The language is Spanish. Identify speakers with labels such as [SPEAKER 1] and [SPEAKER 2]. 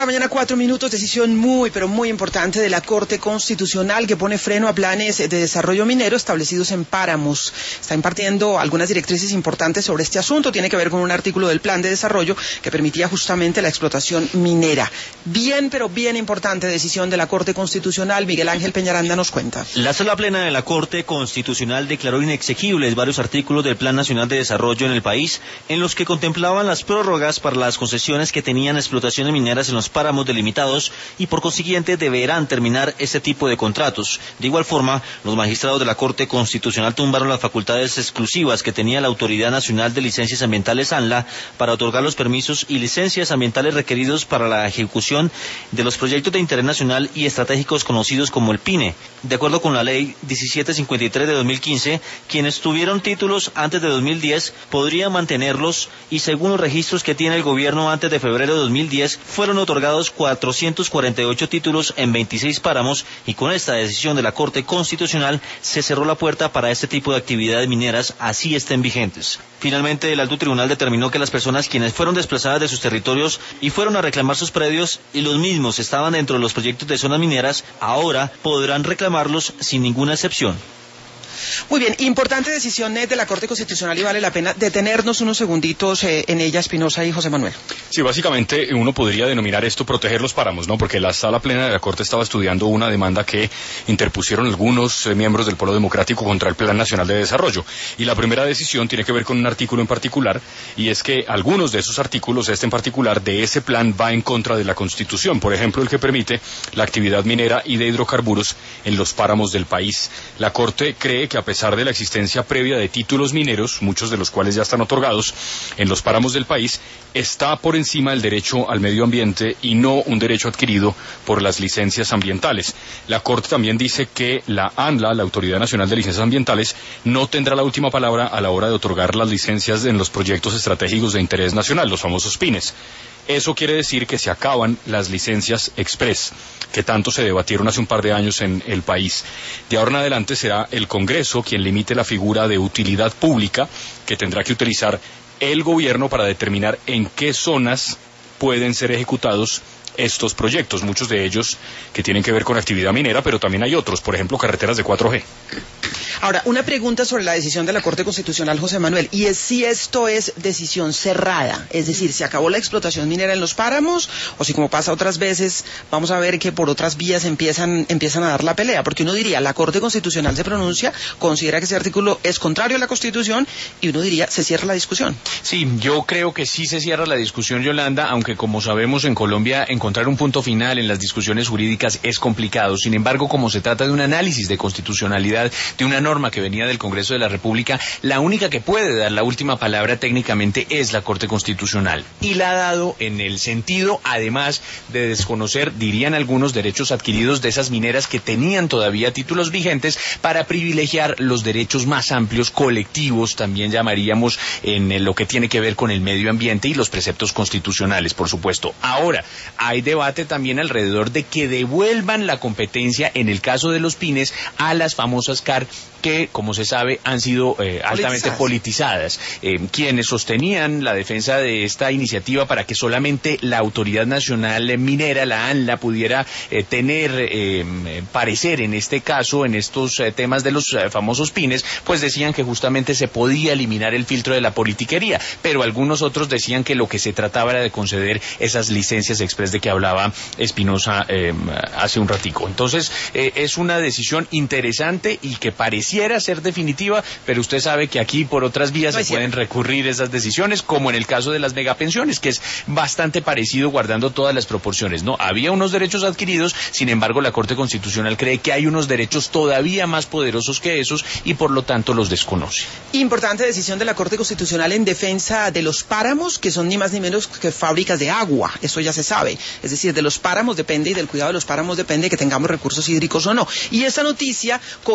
[SPEAKER 1] mañana, 4 minutos, decisión muy, pero muy importante de la Corte Constitucional que pone freno a planes de desarrollo minero establecidos en páramos. Está impartiendo algunas directrices importantes sobre este asunto. Tiene que ver con un artículo del plan de desarrollo que permitía justamente la explotación minera. Bien, pero bien importante decisión de la Corte Constitucional. Miguel Ángel Peñaranda nos cuenta.
[SPEAKER 2] La Sala Plena de la Corte Constitucional declaró inexequibles varios artículos del Plan Nacional de Desarrollo en el país, en los que contemplaban las prórrogas para las concesiones que tenían explotaciones mineras en los páramos delimitados y por consiguiente deberán terminar este tipo de contratos. De igual forma, los magistrados de la Corte Constitucional tumbaron las facultades exclusivas que tenía la Autoridad Nacional de Licencias Ambientales ANLA para otorgar los permisos y licencias ambientales requeridos para la ejecución de los proyectos de interés nacional y estratégicos conocidos como el PINE. De acuerdo con la Ley 1753 de 2015, quienes tuvieron títulos antes de 2010 podrían mantenerlos y según los registros que tiene el gobierno antes de febrero de 2010 fueron otorgados 448 títulos en 26 páramos y con esta decisión de la Corte Constitucional se cerró la puerta para este tipo de actividades mineras, así estén vigentes. Finalmente, el Alto Tribunal determinó que las personas quienes fueron desplazadas de sus territorios y fueron a reclamar sus predios y los mismos estaban dentro de los proyectos de zonas mineras, ahora podrán reclamarlos sin ninguna excepción.
[SPEAKER 1] Muy bien, importante decisión de la Corte Constitucional y vale la pena detenernos unos segunditos en ella, Espinosa y José Manuel.
[SPEAKER 3] Sí, básicamente uno podría denominar esto proteger los páramos, ¿no? Porque la Sala Plena de la Corte estaba estudiando una demanda que interpusieron algunos miembros del Polo Democrático contra el Plan Nacional de Desarrollo. Y la primera decisión tiene que ver con un artículo en particular, y es que algunos de esos artículos, este en particular, de ese plan va en contra de la Constitución. Por ejemplo, el que permite la actividad minera y de hidrocarburos en los páramos del país. La Corte cree que a pesar de la existencia previa de títulos mineros, muchos de los cuales ya están otorgados en los páramos del país, está por encima el derecho al medio ambiente y no un derecho adquirido por las licencias ambientales. La Corte también dice que la ANLA, la Autoridad Nacional de Licencias Ambientales, no tendrá la última palabra a la hora de otorgar las licencias en los proyectos estratégicos de interés nacional, los famosos PINES. Eso quiere decir que se acaban las licencias express, que tanto se debatieron hace un par de años en el país. De ahora en adelante será el Congreso quien limite la figura de utilidad pública que tendrá que utilizar el gobierno para determinar en qué zonas pueden ser ejecutados estos proyectos, muchos de ellos que tienen que ver con actividad minera, pero también hay otros, por ejemplo, carreteras de 4G.
[SPEAKER 1] Ahora, una pregunta sobre la decisión de la Corte Constitucional, José Manuel, y es si esto es decisión cerrada, es decir, ¿se acabó la explotación minera en los páramos? O si, como pasa otras veces, vamos a ver que por otras vías empiezan a dar la pelea, porque uno diría, la Corte Constitucional se pronuncia, considera que ese artículo es contrario a la Constitución, y uno diría, se cierra la discusión.
[SPEAKER 4] Sí, yo creo que sí se cierra la discusión, Yolanda, aunque como sabemos en Colombia encontrar un punto final en las discusiones jurídicas es complicado. Sin embargo, como se trata de un análisis de constitucionalidad de una norma que venía del Congreso de la República, la única que puede dar la última palabra técnicamente es la Corte Constitucional. Y la ha dado en el sentido, además, de desconocer, dirían algunos, derechos adquiridos de esas mineras que tenían todavía títulos vigentes para privilegiar los derechos más amplios, colectivos, también llamaríamos, en lo que tiene que ver con el medio ambiente y los preceptos constitucionales, por supuesto. Ahora, hay debate también alrededor de que devuelvan la competencia, en el caso de los PINES, a las famosas CAR, que, como se sabe, han sido altamente politizadas. Quienes sostenían la defensa de esta iniciativa para que solamente la Autoridad Nacional Minera, la ANLA, pudiera tener parecer en este caso, en estos temas de los famosos PINES, pues decían que justamente se podía eliminar el filtro de la politiquería, pero algunos otros decían que lo que se trataba era de conceder esas licencias express de que hablaba Espinosa hace un ratico. Entonces, es una decisión interesante y que pareciera ser definitiva, pero usted sabe que aquí por otras vías se pueden recurrir esas decisiones, como en el caso de las megapensiones, que es bastante parecido guardando todas las proporciones, ¿no? Había unos derechos adquiridos, sin embargo la Corte Constitucional cree que hay unos derechos todavía más poderosos que esos y por lo tanto los desconoce.
[SPEAKER 1] Importante decisión de la Corte Constitucional en defensa de los páramos, que son ni más ni menos que fábricas de agua, eso ya se sabe, es decir, de los páramos depende y del cuidado de los páramos depende que tengamos recursos hídricos o no. Y esta noticia